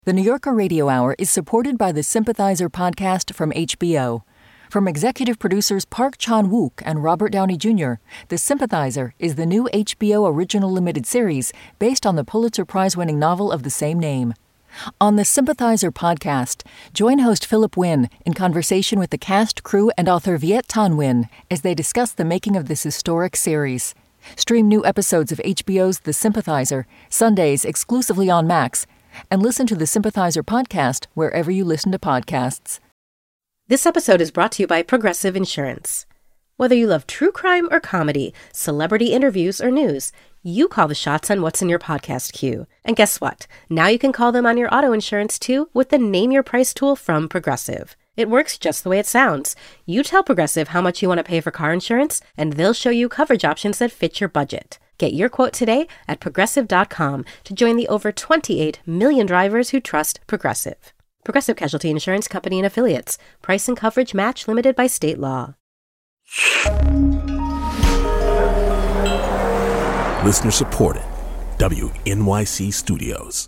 The New Yorker Radio Hour is supported by the Sympathizer podcast from HBO. From executive producers Park Chan-wook and Robert Downey Jr., The Sympathizer is the new HBO original limited series based on the Pulitzer Prize-winning novel of the same name. On the Sympathizer podcast, join host Philip Wynn in conversation with the cast, crew, and author Viet Thanh Nguyen as they discuss the making of this historic series. Stream new episodes of HBO's The Sympathizer, Sundays exclusively on Max, and listen to the Sympathizer podcast wherever you listen to podcasts. This episode is brought to you by Progressive Insurance. Whether you love true crime or comedy, celebrity interviews or news, you call the shots on what's in your podcast queue. And guess what? Now you can call them on your auto insurance too with the Name Your Price tool from Progressive. It works just the way it sounds. You tell Progressive how much you want to pay for car insurance, and they'll show you coverage options that fit your budget. Get your quote today at Progressive.com to join the over 28 million drivers who trust Progressive. Progressive Casualty Insurance Company and Affiliates. Price and coverage match limited by state law. Listener supported. WNYC Studios.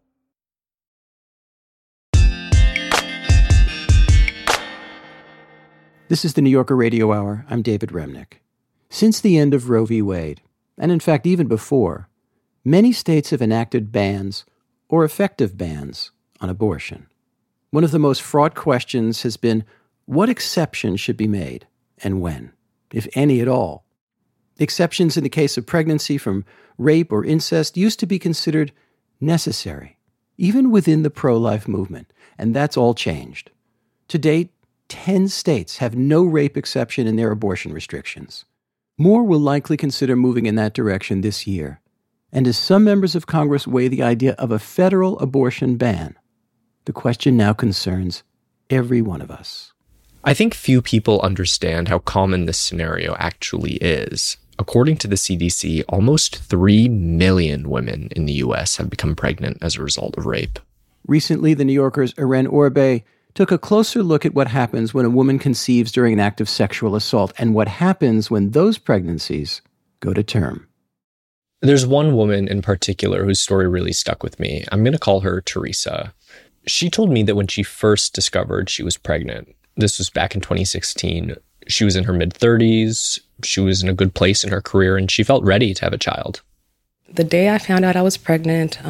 This is the New Yorker Radio Hour. I'm David Remnick. Since the end of Roe v. Wade, and in fact even before, many states have enacted bans or effective bans on abortion. One of the most fraught questions has been what exceptions should be made and when, if any at all. Exceptions in the case of pregnancy from rape or incest used to be considered necessary, even within the pro-life movement, and that's all changed. To date, 10 states have no rape exception in their abortion restrictions. More will likely consider moving in that direction this year. And as some members of Congress weigh the idea of a federal abortion ban, the question now concerns every one of us. I think few people understand how common this scenario actually is. According to the CDC, almost 3 million women in the U.S. have become pregnant as a result of rape. Recently, the New Yorker's Irene Orbe took a closer look at what happens when a woman conceives during an act of sexual assault and what happens when those pregnancies go to term. There's one woman in particular whose story really stuck with me. I'm going to call her Teresa. She told me that when she first discovered she was pregnant, this was back in 2016, she was in her mid-30s, she was in a good place in her career, and she felt ready to have a child. The day I found out I was pregnant,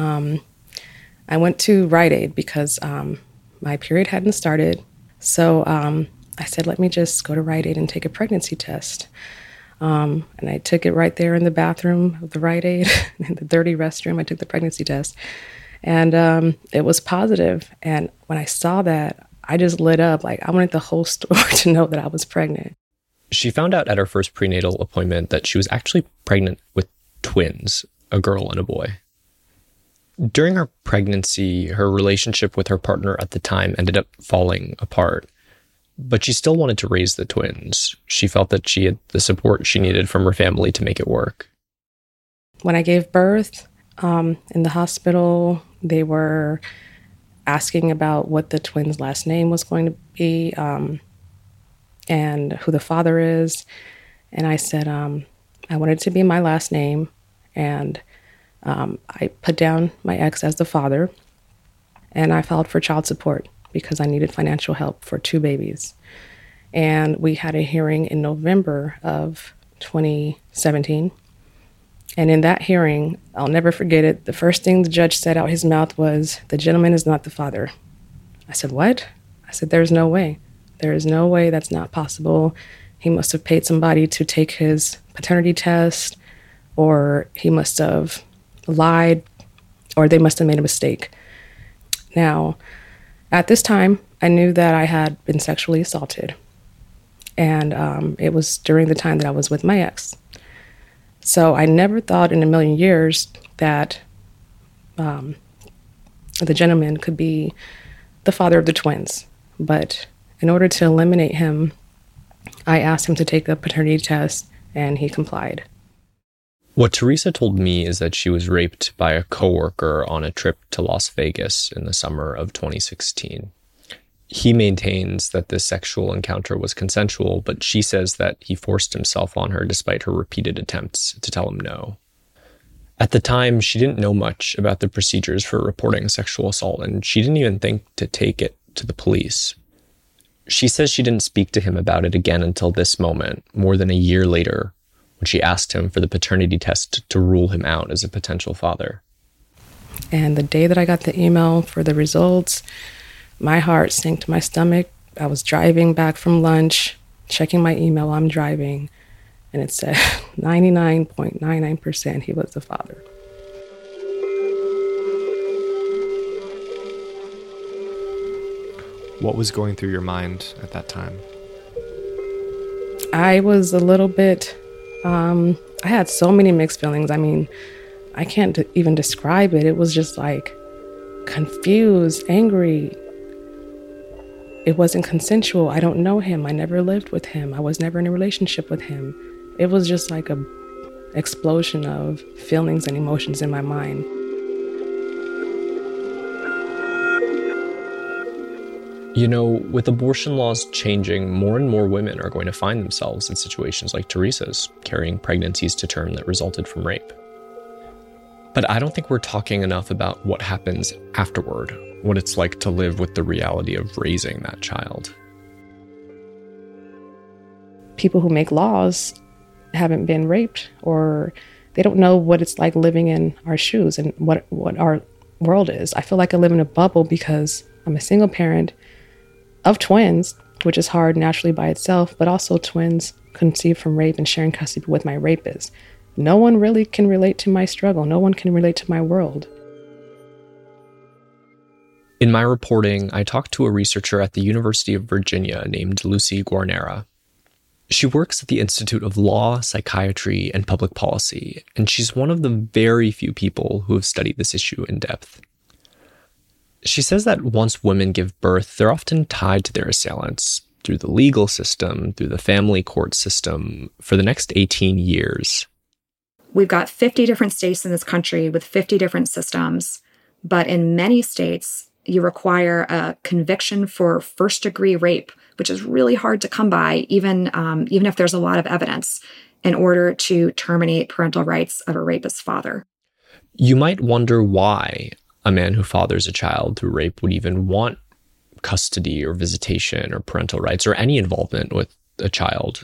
I went to Rite Aid because my period hadn't started. So I said, let me just go to Rite Aid and take a pregnancy test. And I took it right there in the bathroom of the Rite Aid, in the dirty restroom. I took the pregnancy test. And it was positive. And when I saw that, I just lit up. Like, I wanted the whole store to know that I was pregnant. She found out at her first prenatal appointment that she was actually pregnant with twins, a girl and a boy. During her pregnancy, her relationship with her partner at the time ended up falling apart, but she still wanted to raise the twins. She felt that she had the support she needed from her family to make it work. When I gave birth in the hospital, they were asking about what the twins' last name was going to be and who the father is. And I said, I wanted it to be my last name, and I put down my ex as the father, and I filed for child support because I needed financial help for 2 babies. And we had a hearing in November of 2017. And in that hearing, I'll never forget it, the first thing the judge said out his mouth was, "The gentleman is not the father." I said, "What?" I said, "There's no way. There is no way, that's not possible. He must have paid somebody to take his paternity test, or he must have lied, or they must have made a mistake." Now, at this time, I knew that I had been sexually assaulted. And it was during the time that I was with my ex. So I never thought in a million years that the gentleman could be the father of the twins. But in order to eliminate him, I asked him to take a paternity test, and he complied. What Teresa told me is that she was raped by a coworker on a trip to Las Vegas in the summer of 2016. He maintains that this sexual encounter was consensual, but she says that he forced himself on her despite her repeated attempts to tell him no. At the time, she didn't know much about the procedures for reporting sexual assault, and she didn't even think to take it to the police. She says she didn't speak to him about it again until this moment, more than a year later, when she asked him for the paternity test to rule him out as a potential father. And the day that I got the email for the results, my heart sank to my stomach. I was driving back from lunch, checking my email while I'm driving, and it said 99.99% he was the father. What was going through your mind at that time? I was a little bit, I had so many mixed feelings. I mean, I can't even describe it. It was just like confused, angry. It wasn't consensual. I don't know him. I never lived with him. I was never in a relationship with him. It was just like a explosion of feelings and emotions in my mind. You know, with abortion laws changing, more and more women are going to find themselves in situations like Teresa's, carrying pregnancies to term that resulted from rape. But I don't think we're talking enough about what happens afterward, what it's like to live with the reality of raising that child. People who make laws haven't been raped, or they don't know what it's like living in our shoes and what our world is. I feel like I live in a bubble because I'm a single parent of twins, which is hard naturally by itself, but also twins conceived from rape and sharing custody with my rapist. No one really can relate to my struggle. No one can relate to my world. In my reporting, I talked to a researcher at the University of Virginia named Lucy Guarnera. She works at the Institute of Law, Psychiatry, and Public Policy, and she's one of the very few people who have studied this issue in depth. She says that once women give birth, they're often tied to their assailants through the legal system, through the family court system, for the next 18 years. We've got 50 different states in this country with 50 different systems, but in many states, you require a conviction for first-degree rape, which is really hard to come by, even if there's a lot of evidence, in order to terminate parental rights of a rapist's father. You might wonder why a man who fathers a child through rape would even want custody or visitation or parental rights or any involvement with a child.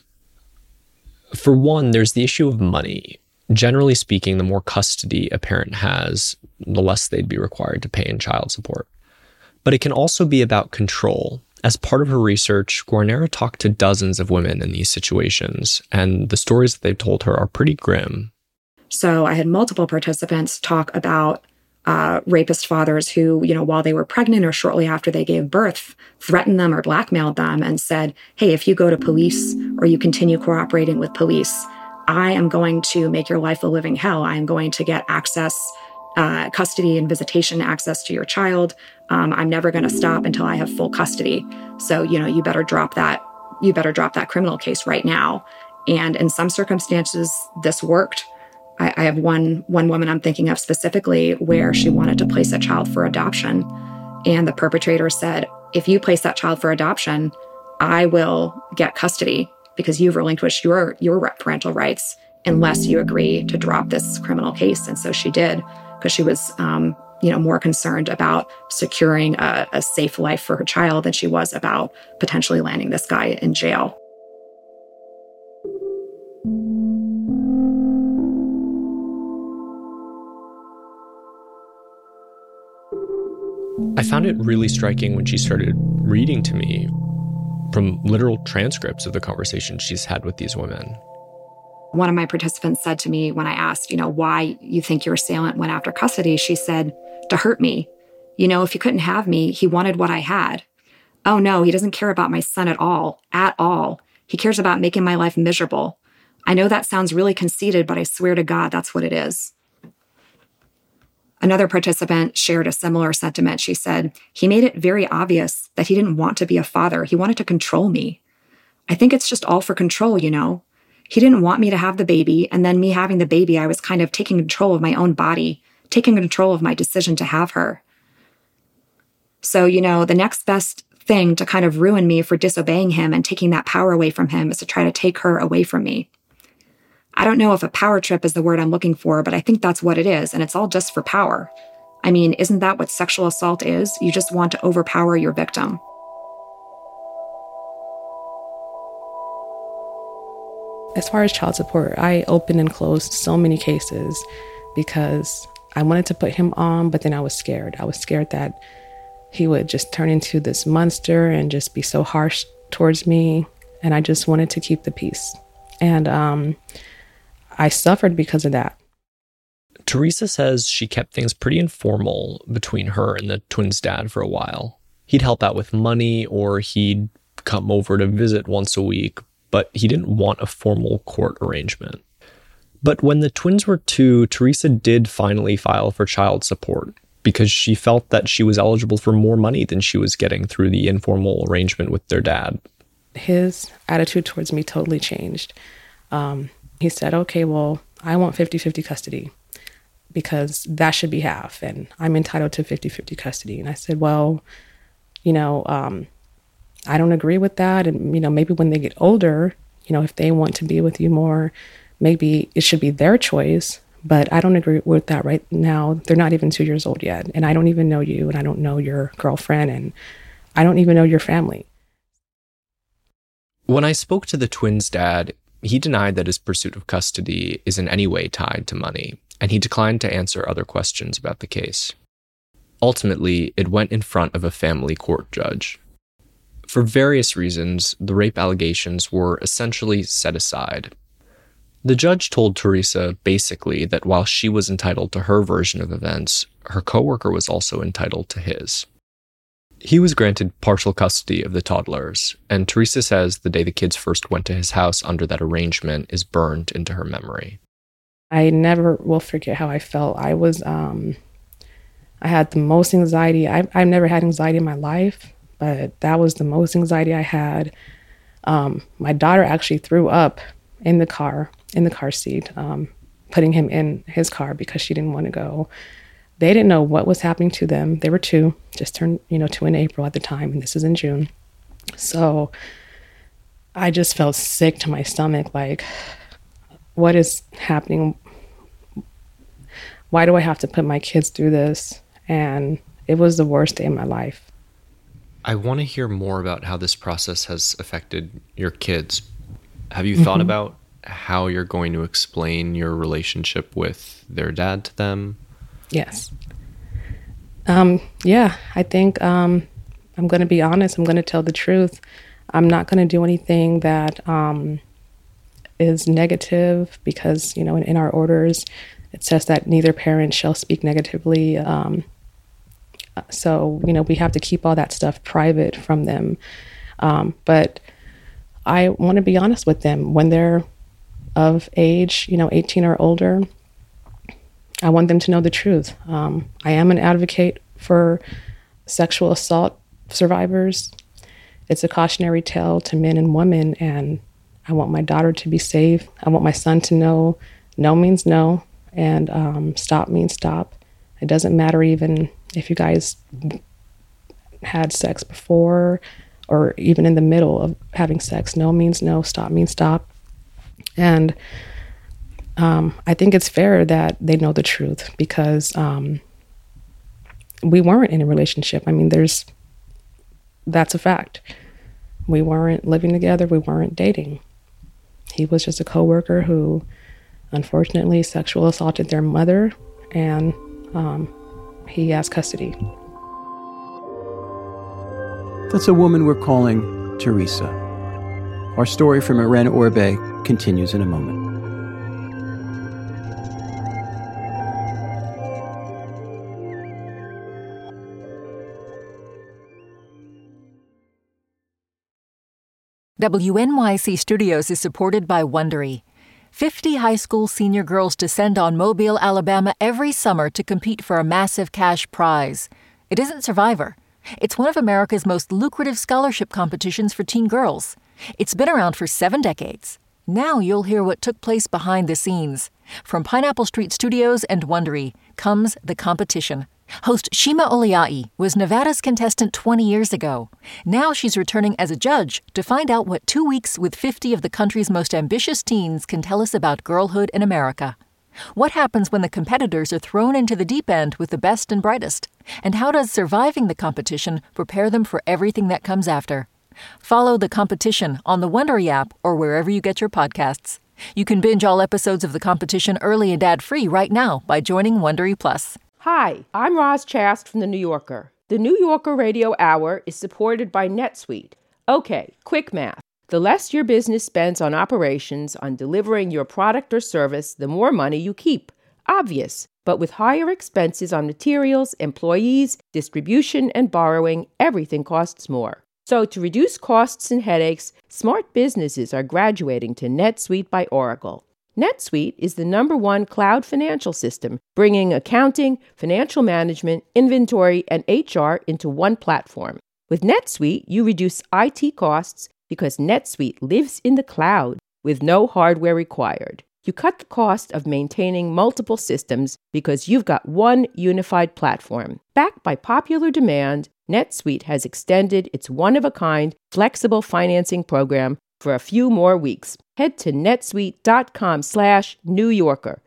For one, there's the issue of money. Generally speaking, the more custody a parent has, the less they'd be required to pay in child support. But it can also be about control. As part of her research, Guarnera talked to dozens of women in these situations, and the stories that they've told her are pretty grim. So I had multiple participants talk about rapist fathers who, while they were pregnant or shortly after they gave birth, threatened them or blackmailed them and said, hey, if you go to police or you continue cooperating with police, I am going to make your life a living hell. I am going to get access, custody and visitation access to your child. I'm never going to stop until I have full custody. So, you better drop that. You better drop that criminal case right now. And in some circumstances, this worked. I have one woman I'm thinking of specifically where she wanted to place a child for adoption. And the perpetrator said, if you place that child for adoption, I will get custody because you've relinquished your parental rights unless you agree to drop this criminal case. And so she did, because she was, more concerned about securing a safe life for her child than she was about potentially landing this guy in jail. I found it really striking when she started reading to me from literal transcripts of the conversations she's had with these women. One of my participants said to me when I asked, why you think your assailant went after custody, she said, to hurt me. If you couldn't have me, he wanted what I had. Oh no, he doesn't care about my son at all. At all. He cares about making my life miserable. I know that sounds really conceited, but I swear to God, that's what it is. Another participant shared a similar sentiment. She said, he made it very obvious that he didn't want to be a father. He wanted to control me. I think it's just all for control, He didn't want me to have the baby, and then me having the baby, I was kind of taking control of my own body, taking control of my decision to have her. So, the next best thing to kind of ruin me for disobeying him and taking that power away from him is to try to take her away from me. I don't know if a power trip is the word I'm looking for, but I think that's what it is, and it's all just for power. I mean, isn't that what sexual assault is? You just want to overpower your victim. As far as child support, I opened and closed so many cases because I wanted to put him on, but then I was scared. I was scared that he would just turn into this monster and just be so harsh towards me. And I just wanted to keep the peace. And I suffered because of that. Teresa says she kept things pretty informal between her and the twins' dad for a while. He'd help out with money, or he'd come over to visit once a week, but he didn't want a formal court arrangement. But when the twins were 2, Teresa did finally file for child support because she felt that she was eligible for more money than she was getting through the informal arrangement with their dad. His attitude towards me totally changed. He said, okay, well, I want 50-50 custody because that should be half, and I'm entitled to 50-50 custody. And I said, well, I don't agree with that. And, maybe when they get older, if they want to be with you more, maybe it should be their choice. But I don't agree with that right now. They're not even 2 years old yet. And I don't even know you, and I don't know your girlfriend, and I don't even know your family. When I spoke to the twins' dad, he denied that his pursuit of custody is in any way tied to money, and he declined to answer other questions about the case. Ultimately, it went in front of a family court judge. For various reasons, the rape allegations were essentially set aside. The judge told Teresa basically that while she was entitled to her version of events, her coworker was also entitled to his. He was granted partial custody of the toddlers, and Teresa says the day the kids first went to his house under that arrangement is burned into her memory. I never will forget how I felt. I had the most anxiety. I've never had anxiety in my life, but that was the most anxiety I had. My daughter actually threw up in the car seat, putting him in his car because she didn't want to go. They didn't know what was happening to them. They were 2, just turned, 2 in April at the time, and this is in June. So I just felt sick to my stomach, like, what is happening? Why do I have to put my kids through this? And it was the worst day of my life. I want to hear more about how this process has affected your kids. Have you thought about how you're going to explain your relationship with their dad to them? Yes. Yeah, I think I'm going to be honest. I'm going to tell the truth. I'm not going to do anything that is negative because, in our orders, it says that neither parent shall speak negatively. So, we have to keep all that stuff private from them. But I want to be honest with them. When they're of age, 18 or older, I want them to know the truth. I am an advocate for sexual assault survivors. It's a cautionary tale to men and women, and I want my daughter to be safe. I want my son to know no means no, and stop means stop. It doesn't matter even if you guys had sex before or even in the middle of having sex. No means no, stop means stop. And I think it's fair that they know the truth because we weren't in a relationship. I mean, that's a fact. We weren't living together. We weren't dating. He was just a coworker who, unfortunately, sexual assaulted their mother, and he has custody. That's a woman we're calling Teresa. Our story from Irene Orbe continues in a moment. WNYC Studios is supported by Wondery. 50 high school senior girls descend on Mobile, Alabama every summer to compete for a massive cash prize. It isn't Survivor. It's one of America's most lucrative scholarship competitions for teen girls. It's been around for 7 decades. Now you'll hear what took place behind the scenes. From Pineapple Street Studios and Wondery comes The Competition, Host Shima Oliai was Nevada's contestant 20 years ago. Now she's returning as a judge to find out what 2 weeks with 50 of the country's most ambitious teens can tell us about girlhood in America. What happens when the competitors are thrown into the deep end with the best and brightest? And how does surviving the competition prepare them for everything that comes after? Follow The Competition on the Wondery app or wherever you get your podcasts. You can binge all episodes of The Competition early and ad-free right now by joining Wondery Plus. Hi, I'm Roz Chast from The New Yorker. The New Yorker Radio Hour is supported by NetSuite. Okay, quick math. The less your business spends on operations, on delivering your product or service, the more money you keep. Obvious. But with higher expenses on materials, employees, distribution, and borrowing, everything costs more. So to reduce costs and headaches, smart businesses are graduating to NetSuite by Oracle. NetSuite is the #1 cloud financial system, bringing accounting, financial management, inventory, and HR into one platform. With NetSuite, you reduce IT costs because NetSuite lives in the cloud with no hardware required. You cut the cost of maintaining multiple systems because you've got one unified platform. Backed by popular demand, NetSuite has extended its one-of-a-kind flexible financing program for a few more weeks. Head to netsuite.com/New Yorker.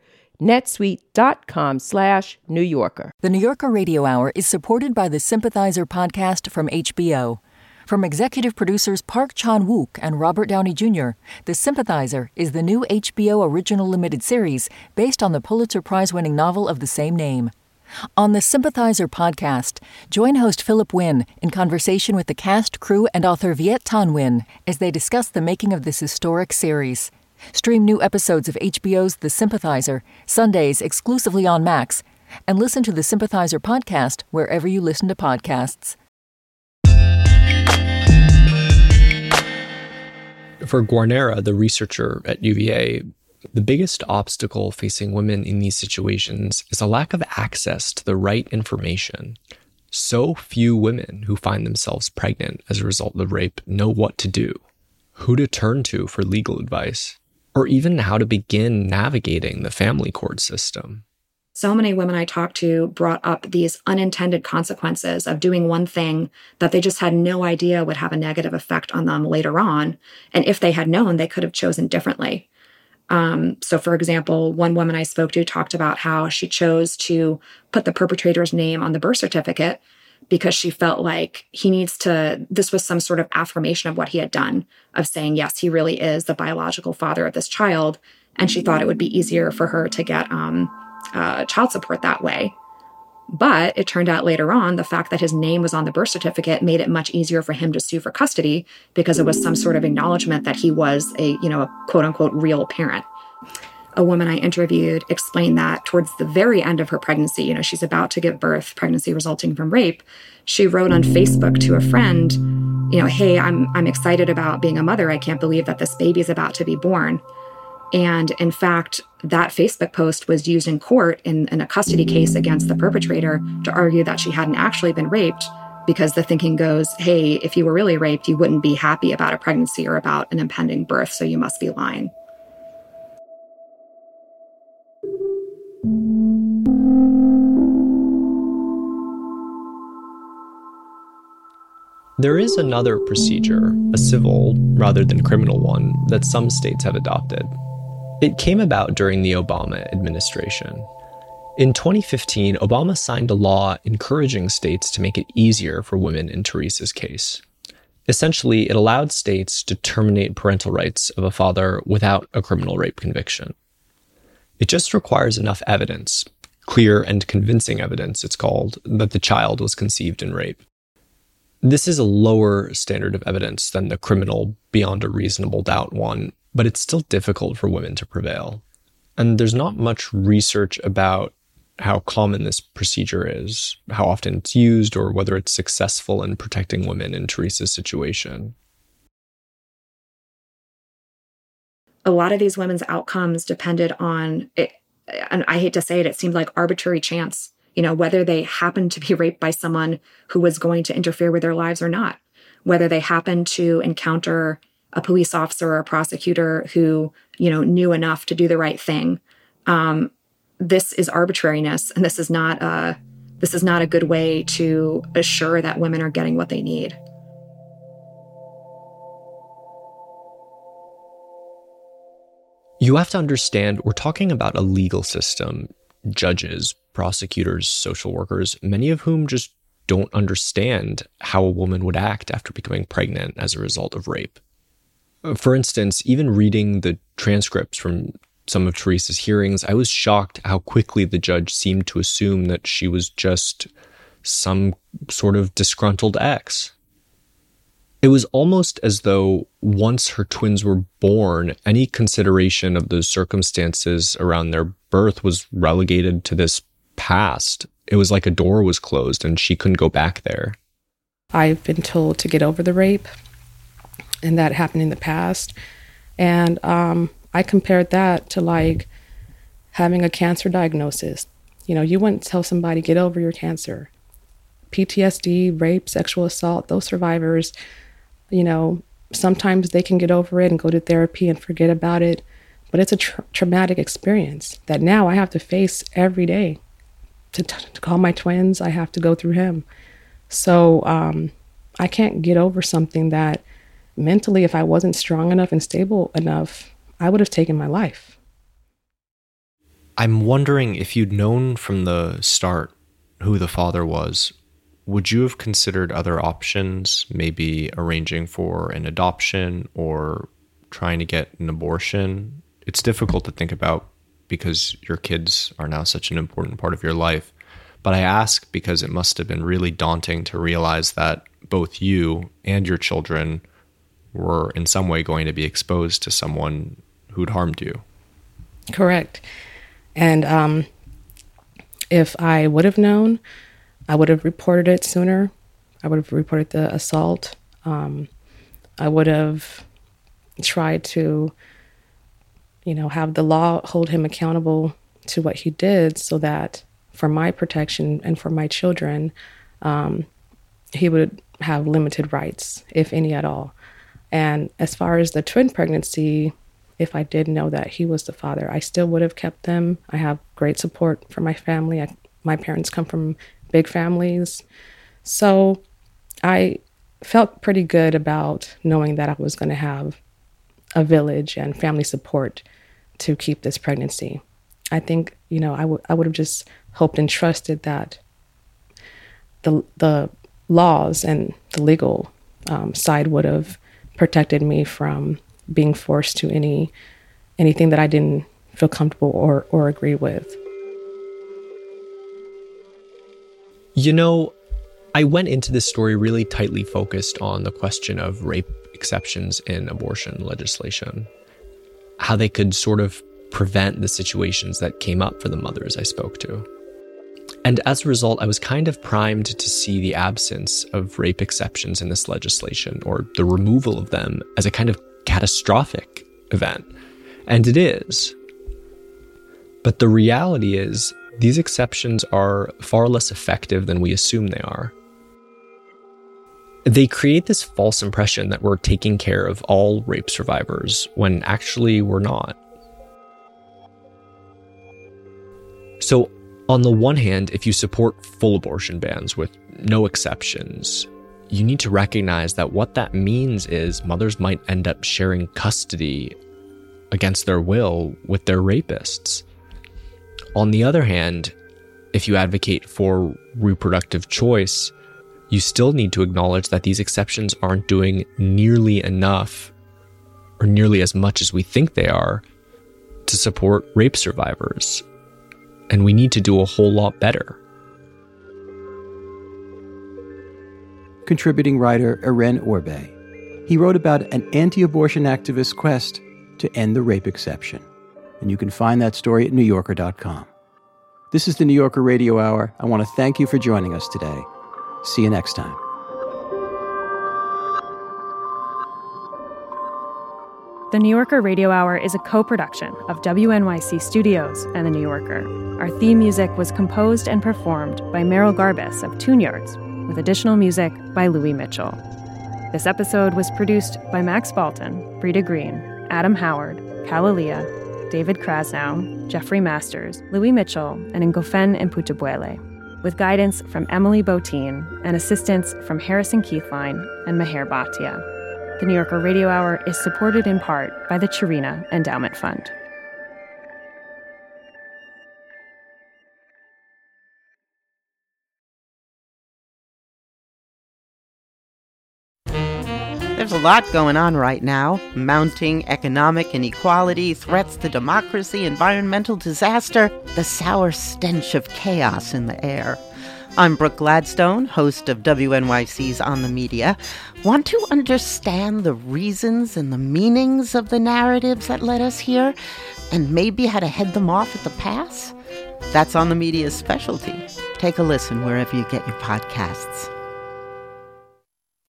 netsuite.com/New Yorker. The New Yorker Radio Hour is supported by the Sympathizer podcast from HBO. From executive producers Park Chan-wook and Robert Downey Jr., The Sympathizer is the new HBO original limited series based on the Pulitzer Prize-winning novel of the same name. On the Sympathizer podcast, join host Philip Wynn in conversation with the cast, crew, and author Viet Thanh Nguyen as they discuss the making of this historic series. Stream new episodes of HBO's The Sympathizer, Sundays exclusively on Max, and listen to the Sympathizer podcast wherever you listen to podcasts. For Guarnera, the researcher at UVA, the biggest obstacle facing women in these situations is a lack of access to the right information. So few women who find themselves pregnant as a result of rape know what to do, who to turn to for legal advice, or even how to begin navigating the family court system. So many women I talked to brought up these unintended consequences of doing one thing that they just had no idea would have a negative effect on them later on. And if they had known, they could have chosen differently. So for example, one woman I spoke to talked about how she chose to put the perpetrator's name on the birth certificate because she felt like this was some sort of affirmation of what he had done, of saying, yes, he really is the biological father of this child. And she thought it would be easier for her to get child support that way. But it turned out later on, the fact that his name was on the birth certificate made it much easier for him to sue for custody because it was some sort of acknowledgement that he was a quote unquote real parent. A woman I interviewed explained that towards the very end of her pregnancy, she's about to give birth, pregnancy resulting from rape. She wrote on Facebook to a friend, hey, I'm excited about being a mother. I can't believe that this baby is about to be born. And in fact, that Facebook post was used in court in a custody case against the perpetrator to argue that she hadn't actually been raped, because the thinking goes, hey, if you were really raped, you wouldn't be happy about a pregnancy or about an impending birth, so you must be lying. There is another procedure, a civil rather than criminal one, that some states have adopted. It came about during the Obama administration. In 2015, Obama signed a law encouraging states to make it easier for women in Teresa's case. Essentially, it allowed states to terminate parental rights of a father without a criminal rape conviction. It just requires enough evidence, clear and convincing evidence, it's called, that the child was conceived in rape. This is a lower standard of evidence than the criminal beyond a reasonable doubt one, but it's still difficult for women to prevail. And there's not much research about how common this procedure is, how often it's used, or whether it's successful in protecting women in Teresa's situation. A lot of these women's outcomes depended on, and I hate to say it, it seemed like arbitrary chance, whether they happened to be raped by someone who was going to interfere with their lives or not, whether they happened to encounter a police officer or a prosecutor who, knew enough to do the right thing. This is arbitrariness, and this is not this is not a good way to assure that women are getting what they need. You have to understand, we're talking about a legal system, judges, prosecutors, social workers, many of whom just don't understand how a woman would act after becoming pregnant as a result of rape. For instance, even reading the transcripts from some of Teresa's hearings, I was shocked how quickly the judge seemed to assume that she was just some sort of disgruntled ex. It was almost as though once her twins were born, any consideration of the circumstances around their birth was relegated to this past. It was like a door was closed and she couldn't go back there. I've been told to get over the rape, and that happened in the past. And I compared that to like having a cancer diagnosis. You know, you wouldn't tell somebody, get over your cancer. PTSD, rape, sexual assault, those survivors, you know, sometimes they can get over it and go to therapy and forget about it. But it's a traumatic experience that now I have to face every day. To call my twins, I have to go through him. So I can't get over something that mentally, if I wasn't strong enough and stable enough, I would have taken my life. I'm wondering if you'd known from the start who the father was, would you have considered other options, maybe arranging for an adoption or trying to get an abortion? It's difficult to think about because your kids are now such an important part of your life. But I ask because it must have been really daunting to realize that both you and your children were in some way going to be exposed to someone who'd harmed you. Correct. And if I would have known, I would have reported it sooner. I would have reported the assault. I would have tried to, you know, have the law hold him accountable to what he did so that for my protection and for my children, he would have limited rights, if any at all. And as far as the twin pregnancy, if I did know that he was the father, I still would have kept them. I have great support from my family. My parents come from big families. So I felt pretty good about knowing that I was going to have a village and family support to keep this pregnancy. I think, you know, I would have just hoped and trusted that the laws and the legal side would have protected me from being forced to anything that I didn't feel comfortable or agree with. You know, I went into this story really tightly focused on the question of rape exceptions in abortion legislation, how they could sort of prevent the situations that came up for the mothers I spoke to. And as a result, I was kind of primed to see the absence of rape exceptions in this legislation, or the removal of them, as a kind of catastrophic event. And it is. But the reality is, these exceptions are far less effective than we assume they are. They create this false impression that we're taking care of all rape survivors, when actually we're not. So, on the one hand, if you support full abortion bans with no exceptions, you need to recognize that what that means is mothers might end up sharing custody against their will with their rapists. On the other hand, if you advocate for reproductive choice, you still need to acknowledge that these exceptions aren't doing nearly enough, or nearly as much as we think they are, to support rape survivors. And we need to do a whole lot better. Contributing writer Irene Orbe. He wrote about an anti-abortion activist's quest to end the rape exception. And you can find that story at NewYorker.com. This is the New Yorker Radio Hour. I want to thank you for joining us today. See you next time. The New Yorker Radio Hour is a co-production of WNYC Studios and The New Yorker. Our theme music was composed and performed by Meryl Garbus of Tune Yards, with additional music by Louis Mitchell. This episode was produced by Max Balton, Brita Green, Adam Howard, Kalalia, David Krasnow, Jeffrey Masters, Louis Mitchell, and Ngofen Mputubuele. with guidance from Emily Botine and assistance from Harrison Keithline and Meher Bhatia. The New Yorker Radio Hour is supported in part by the Chirina Endowment Fund. There's a lot going on right now. Mounting economic inequality, threats to democracy, environmental disaster, the sour stench of chaos in the air. I'm Brooke Gladstone, host of WNYC's On the Media. Want to understand the reasons and the meanings of the narratives that led us here, and maybe how to head them off at the pass? That's On the Media's specialty. Take a listen wherever you get your podcasts.